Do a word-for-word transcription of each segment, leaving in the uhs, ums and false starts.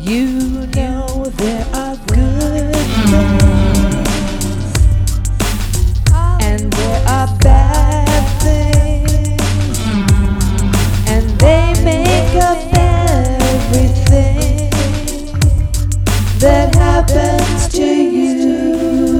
You know there are good things and there are bad things, and they make up everything that happens to you.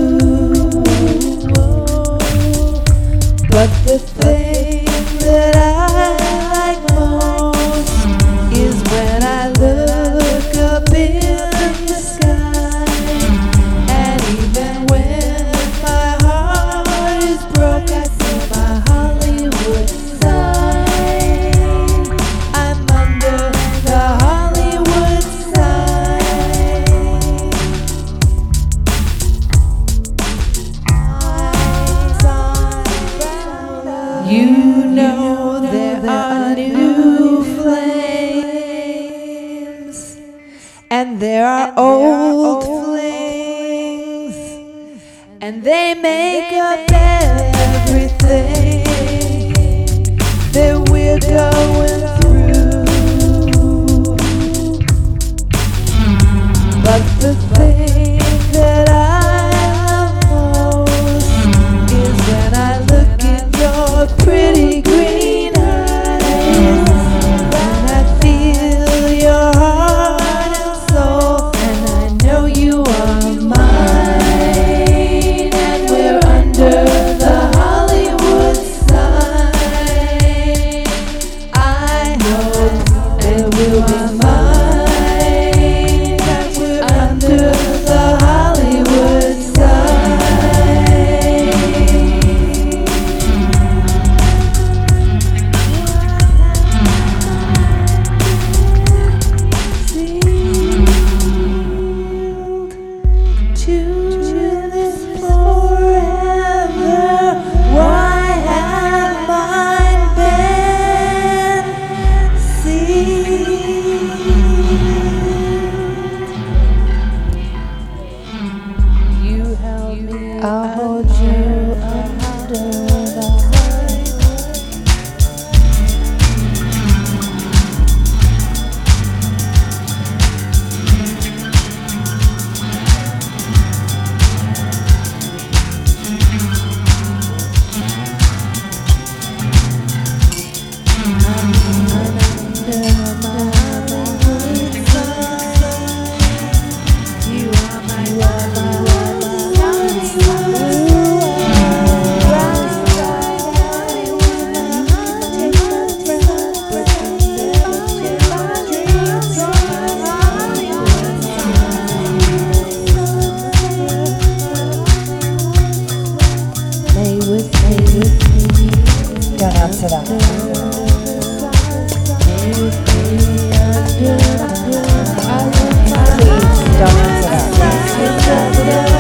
But the thing that I like most is when I look up in the sky, and even when my heart is broke, I see my Hollywood sign. I'm under the Hollywood sign. You know there are new flames and there are old flings, and they make up everything that we're going through. But the thing that I love most is when I look in your pretty green eyes, and I feel your heart and soul, and I know you are mine, and we're under the Hollywood sign. I hope that we'll be mine, and we're under the Hollywood sign. To this forever, why have I been sealed? You held me, I'll hold you under the Don't answer that. Please don't answer that.